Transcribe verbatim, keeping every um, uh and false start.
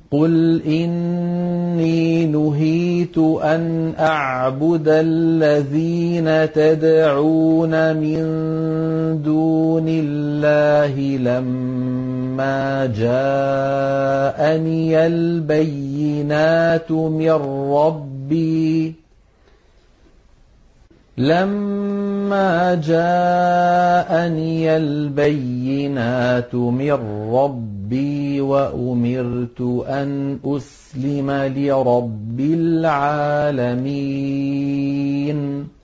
قُلْ إِنِّي نُهِيتُ أَنْ أَعْبُدَ الَّذِينَ تَدْعُونَ مِن دُونِ اللَّهِ لَمَّا جَاءَنِيَ الْبَيِّنَاتُ مِن رَّبِّي لما جاءني البينات من ربي وأمرت أن أسلم لرب العالمين